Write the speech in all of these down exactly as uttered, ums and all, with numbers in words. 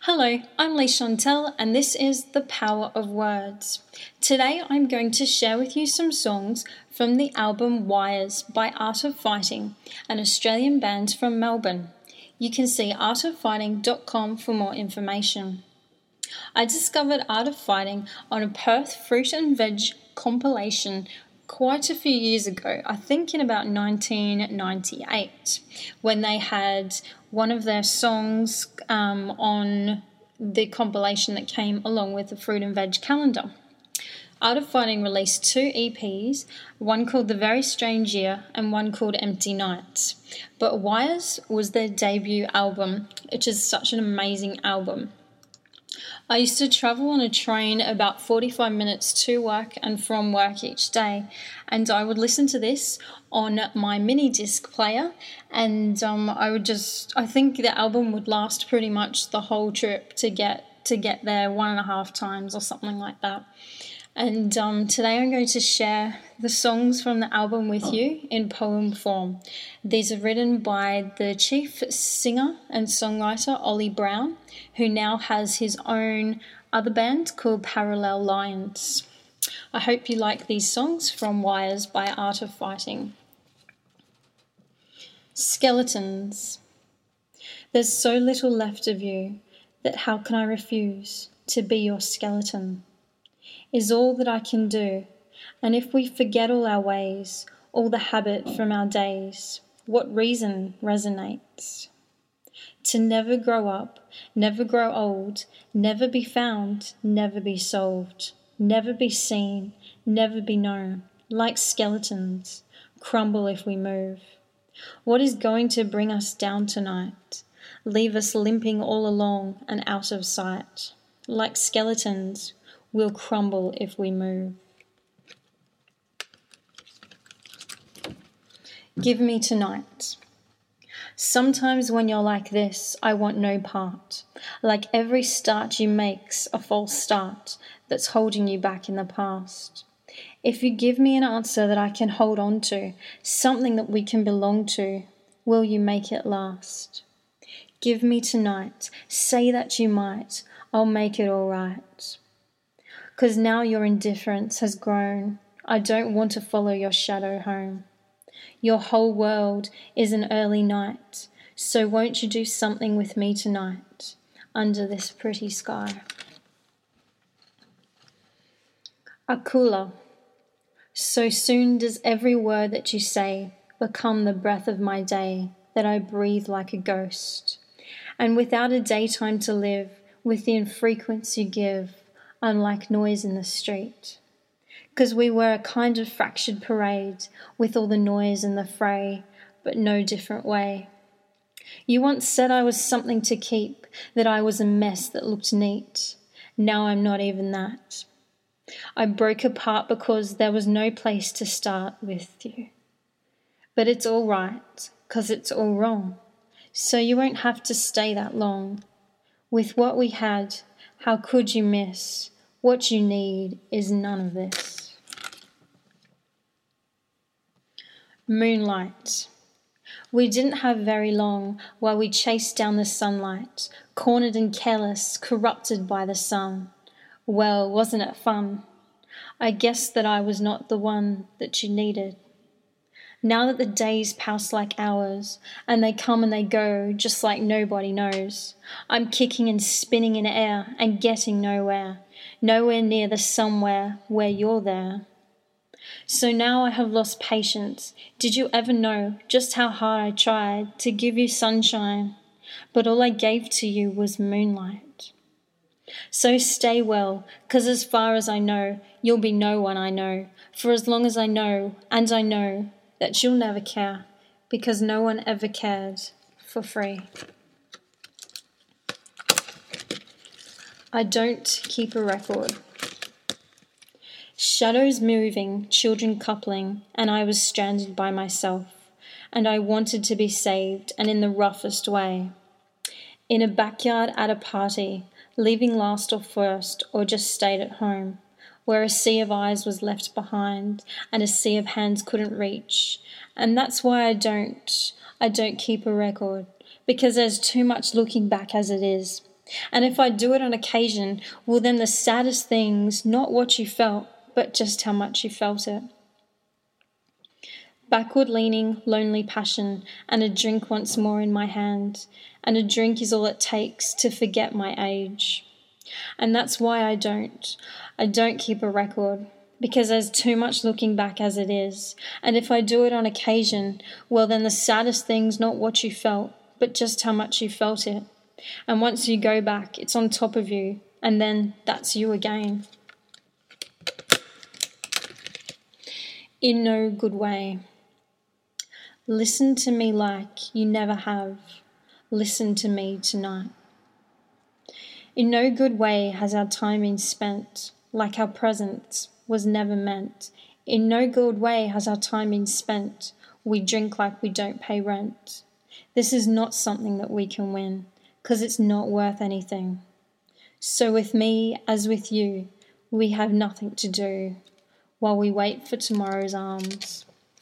Hello, I'm Lee Chantel and this is The Power of Words. Today I'm going to share with you some songs from the album Wires by Art of Fighting, an Australian band from Melbourne. You can see art of fighting dot com for more information. I discovered Art of Fighting on a Perth fruit and veg compilation quite a few years ago, I think in about nineteen ninety-eight, when they had one of their songs um, on the compilation that came along with the fruit and veg calendar. Art of Fighting released two E Ps, one called The Very Strange Year and one called Empty Nights. But Wires was their debut album, which is such an amazing album. I used to travel on a train about forty-five minutes to work and from work each day, and I would listen to this on my mini disc player, and um, I would just, I think the album would last pretty much the whole trip to get to get there one and a half times or something like that. And um, today I'm going to share the songs from the album with you in poem form. These are written by the chief singer and songwriter Ollie Brown, who now has his own other band called Parallel Lines. I hope you like these songs from Wires by Art of Fighting. Skeletons. There's so little left of you that how can I refuse to be your skeleton? Is all that I can do, and if we forget all our ways, all the habit from our days, what reason resonates? To never grow up, never grow old, never be found, never be solved, never be seen, never be known, like skeletons, crumble if we move. What is going to bring us down tonight? Leave us limping all along and out of sight, like skeletons, we'll crumble if we move. Give me tonight. Sometimes when you're like this, I want no part. Like every start you make's a false start that's holding you back in the past. If you give me an answer that I can hold on to, something that we can belong to, will you make it last? Give me tonight. Say that you might. I'll make it all right. 'Cause now your indifference has grown. I don't want to follow your shadow home. Your whole world is an early night, so won't you do something with me tonight, under this pretty sky? Akula. So soon does every word that you say become the breath of my day, that I breathe like a ghost. And without a daytime to live, with the infrequence you give, I'm like noise in the street. 'Cause we were a kind of fractured parade, with all the noise and the fray, but no different way. You once said I was something to keep, that I was a mess that looked neat. Now I'm not even that. I broke apart because there was no place to start with you. But it's all right, 'cause it's all wrong. So you won't have to stay that long. With what we had, how could you miss? What you need is none of this. Moonlight. We didn't have very long while we chased down the sunlight, cornered and careless, corrupted by the sun. Well, wasn't it fun? I guessed that I was not the one that you needed. Now that the days pass like hours, and they come and they go just like nobody knows, I'm kicking and spinning in air and getting nowhere, nowhere near the somewhere where you're there. So now I have lost patience. Did you ever know just how hard I tried to give you sunshine? But all I gave to you was moonlight. So stay well, 'cause as far as I know, you'll be no one I know, for as long as I know, and I know, that you'll never care, because no one ever cared for free. I don't keep a record. Shadows moving, children coupling, and I was stranded by myself, and I wanted to be saved, and in the roughest way. In a backyard at a party, leaving last or first, or just stayed at home, where a sea of eyes was left behind and a sea of hands couldn't reach. And that's why I don't, I don't keep a record, because there's too much looking back as it is. And if I do it on occasion, well, then the saddest thing's not what you felt, but just how much you felt it. Backward leaning, lonely passion, and a drink once more in my hand, and a drink is all it takes to forget my age. And that's why I don't. I don't keep a record, because there's too much looking back as it is. And if I do it on occasion, well, then the saddest thing's not what you felt, but just how much you felt it. And once you go back, it's on top of you, and then that's you again. In no good way. Listen to me like you never have. Listen to me tonight. In no good way has our time been spent, like our presence was never meant. In no good way has our time been spent. We drink like we don't pay rent. This is not something that we can win, 'cause it's not worth anything. So with me, as with you, we have nothing to do while we wait for tomorrow's arms.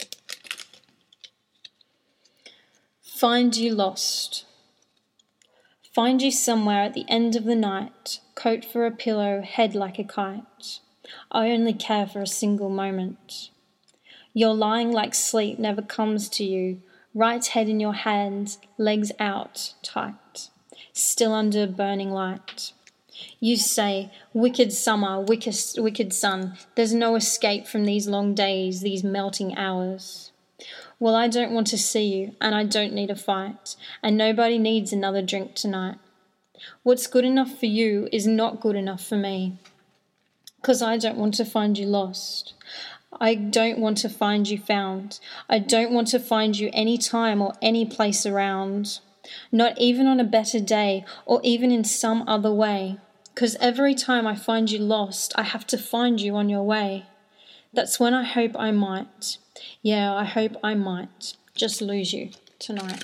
Find you lost. Find you somewhere at the end of the night, coat for a pillow, head like a kite. I only care for a single moment. You're lying like sleep never comes to you, right head in your hands, legs out, tight, still under burning light. You say, wicked summer, wicked, wicked sun, there's no escape from these long days, these melting hours. Well, I don't want to see you, and I don't need a fight, and nobody needs another drink tonight. What's good enough for you is not good enough for me, 'cause I don't want to find you lost. I don't want to find you found. I don't want to find you any time or any place around, not even on a better day or even in some other way, 'cause every time I find you lost, I have to find you on your way. That's when I hope I might. Yeah, I hope I might just lose you tonight.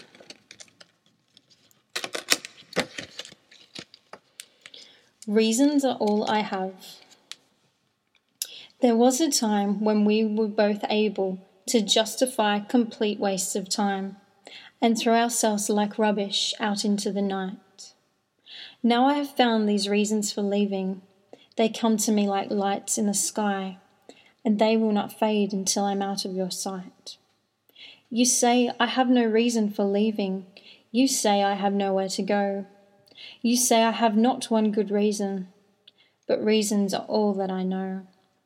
Reasons are all I have. There was a time when we were both able to justify complete wastes of time and throw ourselves like rubbish out into the night. Now I have found these reasons for leaving. They come to me like lights in the sky, and they will not fade until I'm out of your sight. You say I have no reason for leaving. You say I have nowhere to go. You say I have not one good reason, but reasons are all that I know.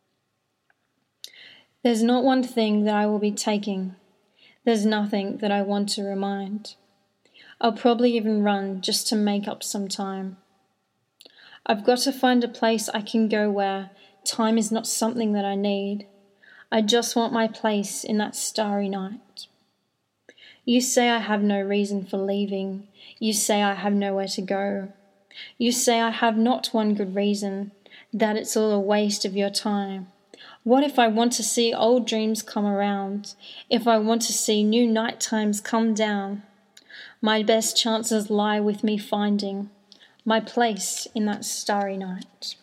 There's not one thing that I will be taking. There's nothing that I want to remind. I'll probably even run just to make up some time. I've got to find a place I can go where time is not something that I need. I just want my place in that starry night. You say I have no reason for leaving. You say I have nowhere to go. You say I have not one good reason, that it's all a waste of your time. What if I want to see old dreams come around? If I want to see new night times come down? My best chances lie with me finding my place in that starry night.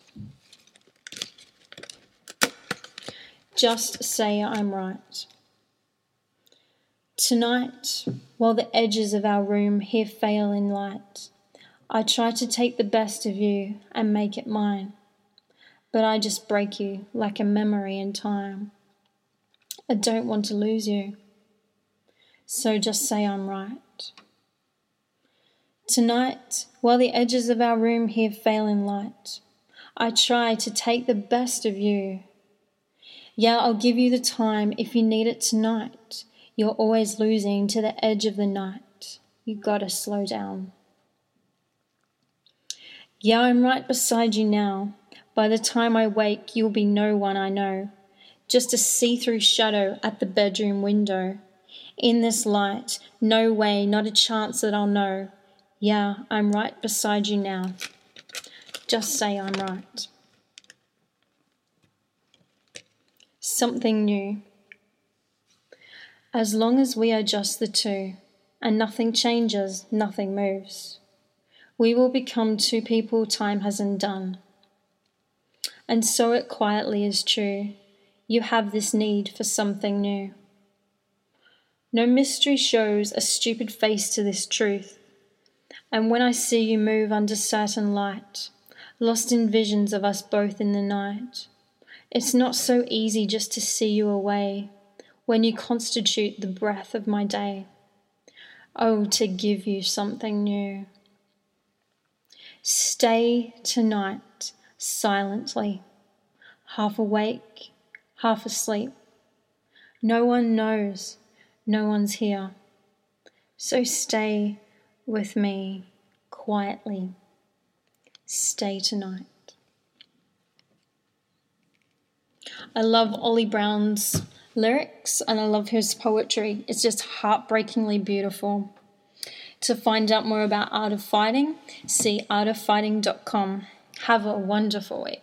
Just say I'm right. Tonight, while the edges of our room here fail in light, I try to take the best of you and make it mine. But I just break you like a memory in time. I don't want to lose you, so just say I'm right. Tonight, while the edges of our room here fail in light, I try to take the best of you. Yeah, I'll give you the time if you need it tonight. You're always losing to the edge of the night. You gotta slow down. Yeah, I'm right beside you now. By the time I wake, you'll be no one I know, just a see-through shadow at the bedroom window. In this light, no way, not a chance that I'll know. Yeah, I'm right beside you now. Just say I'm right. Something new. As long as we are just the two, and nothing changes, nothing moves, we will become two people time has undone. And so it quietly is true. You have this need for something new. No mystery shows a stupid face to this truth. And when I see you move under certain light, lost in visions of us both in the night, it's not so easy just to see you away when you constitute the breath of my day. Oh, to give you something new. Stay tonight silently, half awake, half asleep. No one knows, no one's here. So stay with me quietly. Stay tonight. I love Ollie Brown's lyrics and I love his poetry. It's just heartbreakingly beautiful. To find out more about Art of Fighting, see art of fighting dot com. Have a wonderful week.